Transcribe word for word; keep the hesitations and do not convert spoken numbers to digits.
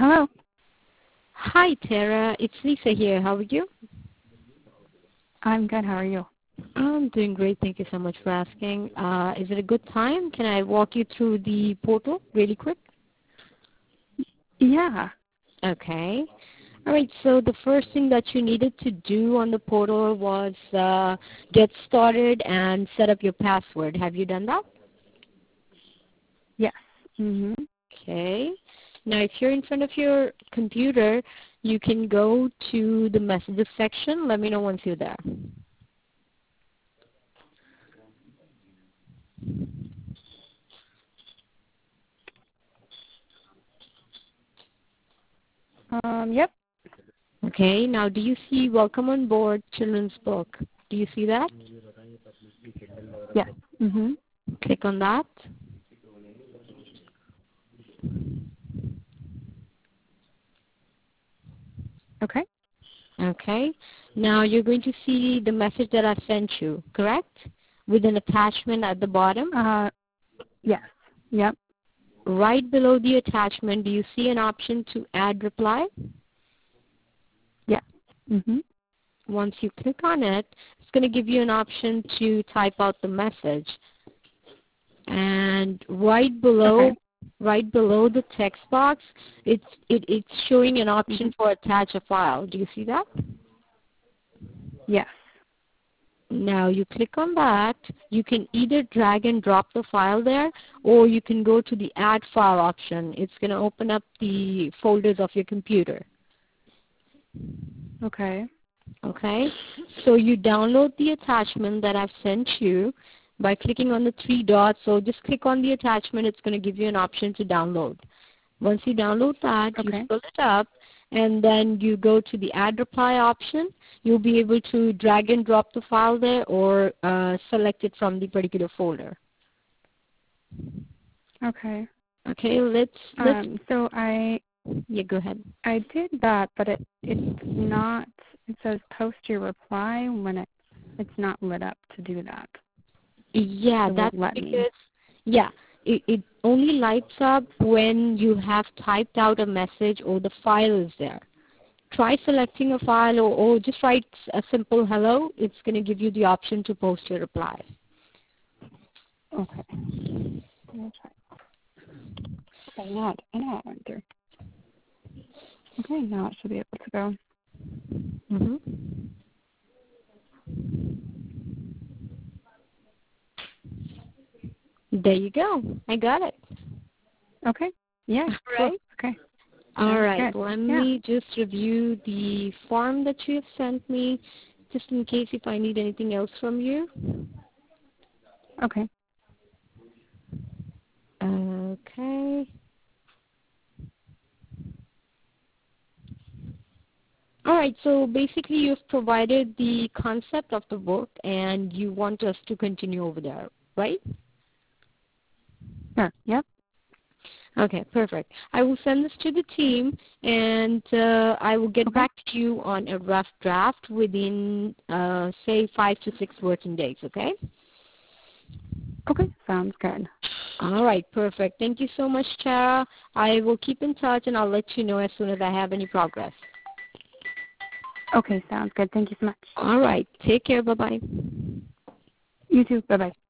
Hello. Hi, Tara. It's Lisa here. How are you? I'm good. How are you? I'm doing great. Thank you so much for asking. Uh, is it a good time? Can I walk you through the portal really quick? Yeah. Okay. All right. So the first thing that you needed to do on the portal was uh, get started and set up your password. Have you done that? Yes. Mhm. Okay. Now, if you're in front of your computer, you can go to the messages section. Let me know once you're there. Um. Yep. Okay. Now, do you see Welcome on Board Children's Book? Do you see that? Yes. Mhm. Click on that. Okay. Okay. Now you're going to see the message that I sent you, correct? With an attachment at the bottom. Uh. Yes. Yep. Right below the attachment, do you see an option to add reply? Yes. Mhm. Once you click on it, it's going to give you an option to type out the message. And right below, Okay. right below the text box, it's it, it's showing an option Mhm. for attach a file. Do you see that? Yes. Now you click on that. You can either drag and drop the file there, or you can go to the add file option. It's going to open up the folders of your computer. Okay. Okay? So you download the attachment that I've sent you by clicking on the three dots. So just click on the attachment. It's going to give you an option to download. Once you download that, you Okay. fill it up, and then you go to the add reply option. You'll be able to drag and drop the file there, or uh, select it from the particular folder. Okay. Okay, let's let's Um. So I yeah, go ahead. I did that, but it it's not. It says post your reply when it it's not lit up to do that. Yeah, It that's won't let me. because yeah, it, it only lights up when you have typed out a message or the file is there. Try selecting a file, or, or just write a simple hello. It's going to give you the option to post your reply. Okay. I'll try. Okay. Now it, now it went through. Okay. Now it should be able to go. Mm-hmm. There you go. I got it. Okay. Yeah. All Cool. right. Okay. All Sounds right. good. Let Yeah. me just review the form that you have sent me, just in case if I need anything else from you. Okay. Okay. All right. So basically, you've provided the concept of the book, and you want us to continue over there, right? Sure. Yep. Okay, perfect. I will send this to the team, and uh, I will get Okay. back to you on a rough draft within, uh, say, five to six working days, okay? Okay. Sounds good. All right, perfect. Thank you so much, Tara. I will keep in touch, and I'll let you know as soon as I have any progress. Okay. Sounds good. Thank you so much. All right. Take care. Bye-bye. You too. Bye bye.